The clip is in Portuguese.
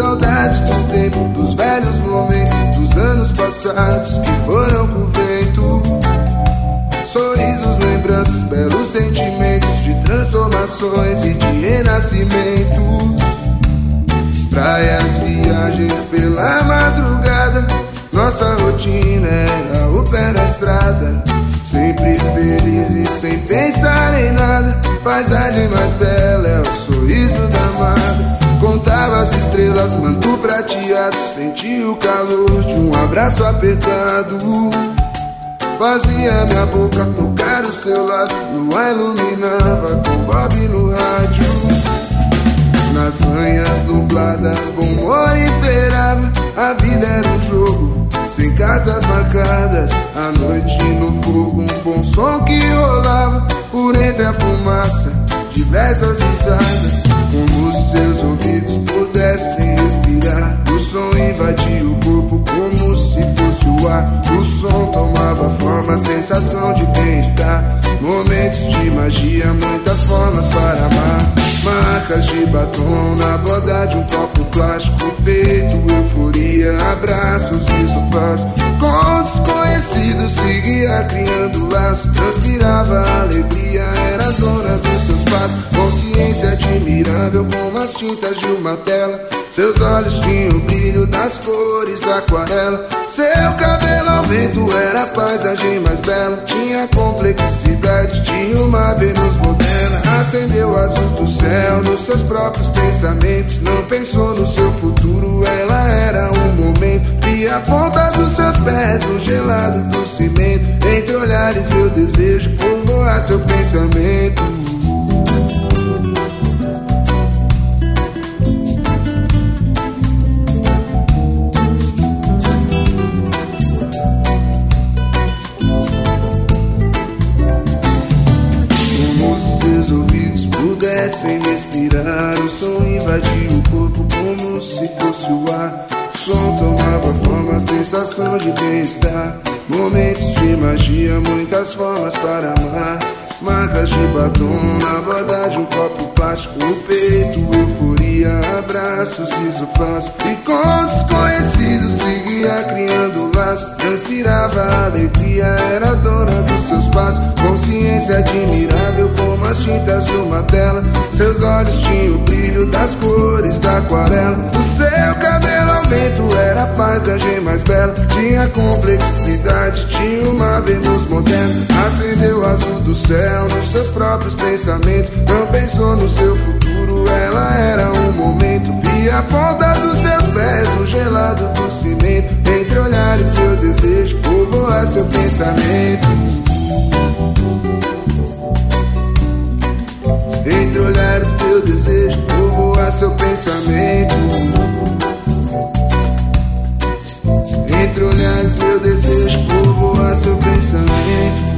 saudades do tempo, dos velhos momentos, dos anos passados que foram com o vento. Sorrisos, lembranças, belos sentimentos de transformações e de renascimentos. Praias, viagens pela madrugada, nossa rotina era o pé na estrada. Sempre feliz e sem pensar em nada. Paisagem mais bela é o sorriso da amada. Contava as estrelas, manto prateado. Sentia o calor de um abraço apertado. Fazia minha boca tocar o seu lado. Lua iluminava com Bob no rádio. Nas manhãs nubladas, bom humor imperava. A vida era um jogo, sem cartas marcadas. A noite no fogo, um bom som que rolava. Por entre a fumaça, diversas risadas. Como se seus ouvidos pudessem respirar. O som invadia o corpo como se fosse o ar. O som tomava forma, sensação de bem-estar. Momentos de magia, muitas formas para amar. Marcas de batom na borda de um copo plástico. Peito, euforia, abraços e sofás. Com desconhecidos seguia criando laços. Transpirava alegria, era dona dos seus passos. Consciência admirável como as tintas de uma tela. Seus olhos tinham o brilho das cores da aquarela. Seu cabelo ao vento era a paisagem mais bela. Tinha a complexidade de uma Vênus moderna. Acendeu o azul do céu nos seus próprios pensamentos. Não pensou no seu futuro, ela era um momento. Via a ponta dos seus pés no gelado do cimento. Entre olhares meu desejo povoar seu pensamento. Sem respirar, o som invadia o corpo como se fosse o ar. O som tomava forma, sensação de bem-estar. Momentos de magia, muitas formas para amar. Marcas de batom na borda de um copo plástico. No peito, euforia, abraços e sofás. E com desconhecidos seguia criando laços. Transpirava alegria, era dona dos seus passos. Consciência admirável como as tintas de uma tela. Seus olhos tinham o brilho das cores da aquarela. O seu cabelo ao vento era a paisagem mais bela. Tinha complexidade, tinha uma Vênus moderna. Acendeu o azul do céu nos seus próprios pensamentos. Não pensou no seu futuro, ela era um momento. Via a ponta dos seus pés no gelado do cimento. Entre olhares meu desejo povoar seu pensamento. Entre olhares meu desejo povoar seu pensamento. Entre olhares meu desejo povoar seu pensamento.